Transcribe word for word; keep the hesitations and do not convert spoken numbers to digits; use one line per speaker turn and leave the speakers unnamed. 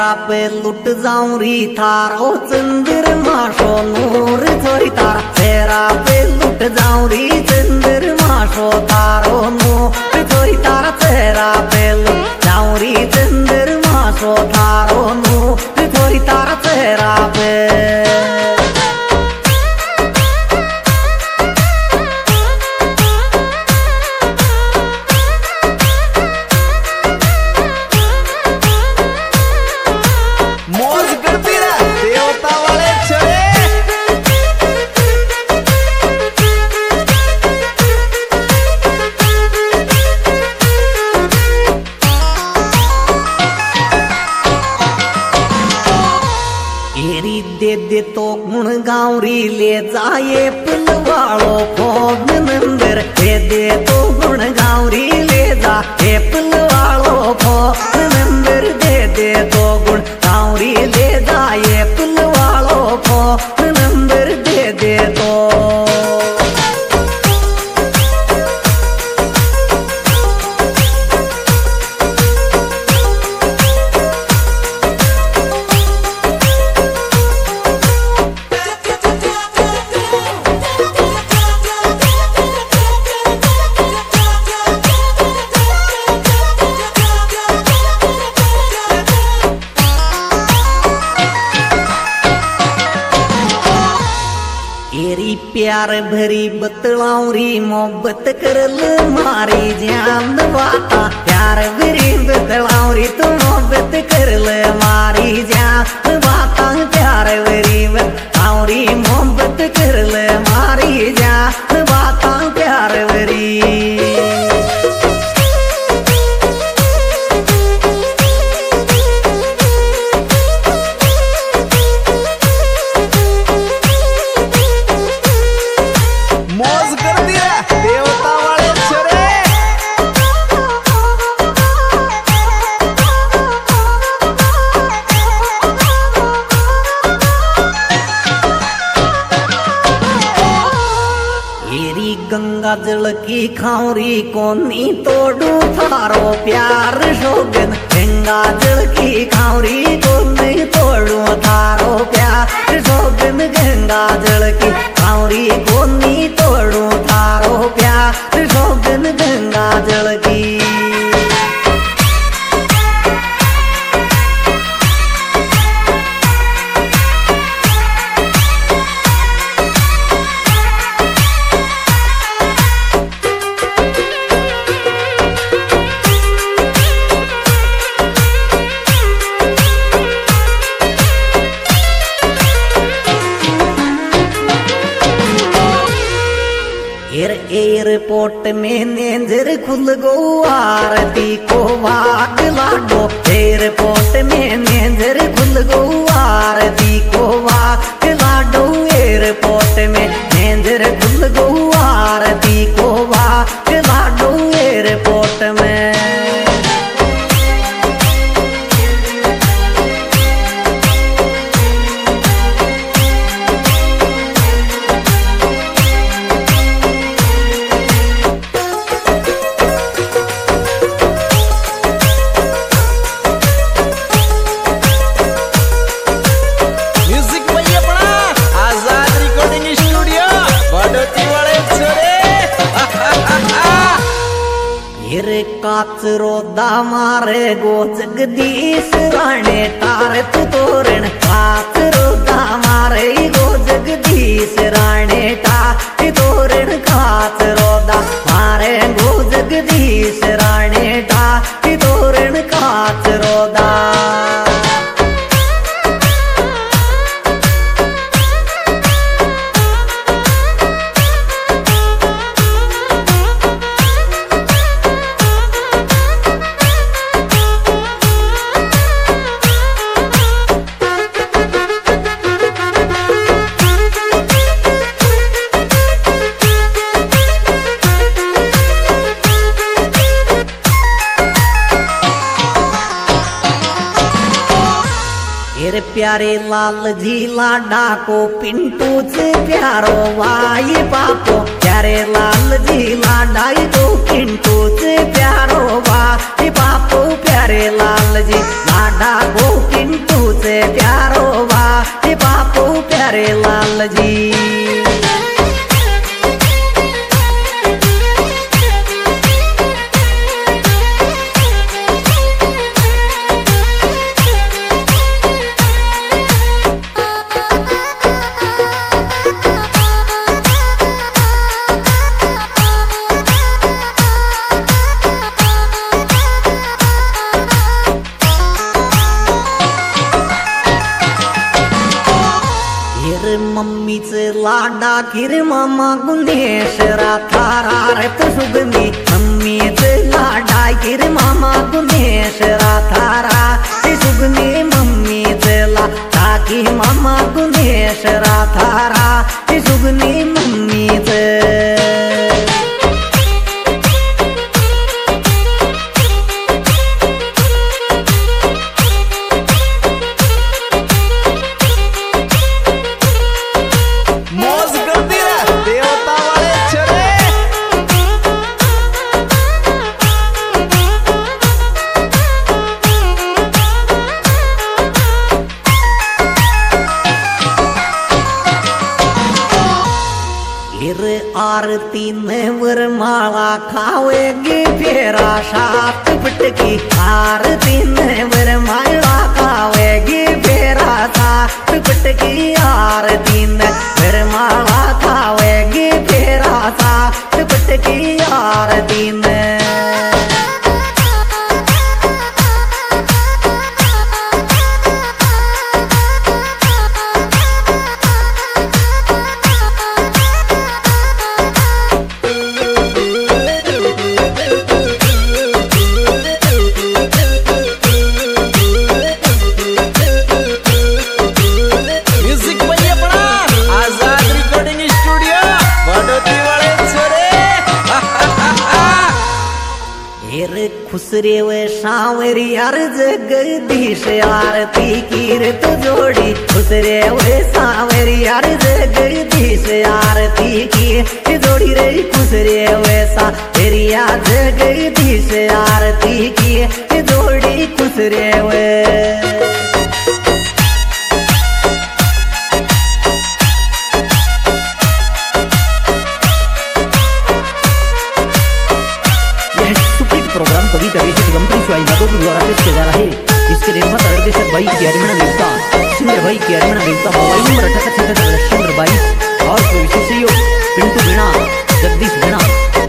पे लुट जाऊं री थारो चंद्र माशो नूर थोड़ी तारा तेरा पे लुट जाऊं री चंद्र माशो तारो नूर थोड़ी तारा तेरा पे लुट जाऊं री चंद्र माशो तारो नूर थोड़ी तारा तेरा पे दे दे तो गुण गाँवरी ले जाए पुलवाड़ो फोग नंबर दे दे तो गुण गाँवरी ले जाए पुलवाड़ो फोग नंबर दे दे तो गुण गाँवरी ले जाए पुलवाड़ो फोग नंबर दे दे तो प्यार भरी बतलाऊरी मोहब्बत करल मारी जान बाता प्यार भरी बतलाऊरी तो मोहब्बत करल मारी जान बाता प्यार भरी बतलाऊरी मोहब्बत करल मारी जान बाता प्यार भरी गंगा जल की खाऊरी कोनी तोड़ू थारो प्यार शोगन गंगा जल की खाऊरी कोनी तोड़ू थारो प्यार शोगन गंगा जल की खाऊरी कोनी तोड़ू थारो प्यार शोगन गंगा जल की एयरपोर्ट में नेंजर खुल गो आरती को वाग लाडो एयरपोर्ट में नेंजर खुल गो आरती को वाग लाडो एयरपोर्ट में नेंजर खुल गो आरती को वाग लाडो एयरपोर्ट में काचरो दामारे गो जगदीश राणे तारे तू तोरण काचरो दामारे गो जगदीश राणे तारे तोरण काचरो दामारे गो जगदीश राणे तारे तोरण काचरो दा हेर प्यारे लाल जी लाडा को पिंटू से प्यारो भाई बापो प्यारे लाल जी लाडा को पिंटू से प्यारो भाई बापो प्यारे लाल जी लाडा को पिंटू से प्यारो भाई बापो प्यारे लाल जी। मम्मी से लाडा किर मामा गुनेश राथारा रत सुगनी मम्मी से लाडा किर मामा गुनेश राथारा सुगनी मम्मी से लाडा की मामा गुनेश राथारा सुगनी मम्मी से। आरती में वरमाला खावेगी फेरा सात पटकी आरती में वरमाला खावेगी फेरा सात पटकी आरती में वरमाला खावेगी फेरा सात पटकी आरती में। खुसरे वे सांवरी हर जगदीश आरती कीर तो जोड़ी खुसरे वे सांवरी हर जगदीश आरती की जोड़ी रे खुसरे वे सांवरी जगदीश आरती की जोड़ी खुसरे वे।
प्रोग्राम कवि कवि दिगंबरी स्वाइनादों द्वारा पेश किया जा रहा है। इसके निर्माता निर्देशक भाई कैरमना देवता सिंगर भाई कैरमना देवता मोबाइल नंबर अठारह छत्तीस बाईस और विशेष सहयोग पिंटू मीणा जगदीश मीणा।